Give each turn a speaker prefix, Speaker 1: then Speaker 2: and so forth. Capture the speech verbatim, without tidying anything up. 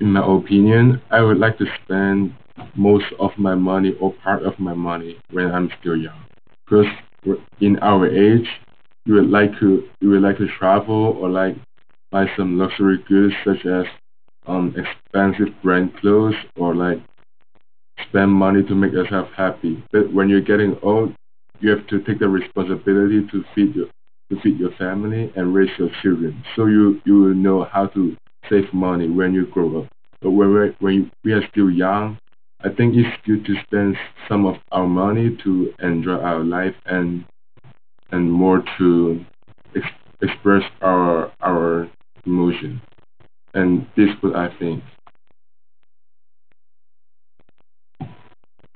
Speaker 1: in my opinion, I would like to spend most of my money or part of my money when I'm still young. Because in our age, you would like to you would like to travel or like buy some luxury goods such as um expensive brand clothes or like spend money to make yourself happy. But when you're getting old, you have to take the responsibility to feed your to feed your family and raise your children. So you you will know how to save money when you grow up. But when we when we are still young, I think it's good to spend some of our money to enjoy our life and and more to ex- express our our emotion. And this is what I think.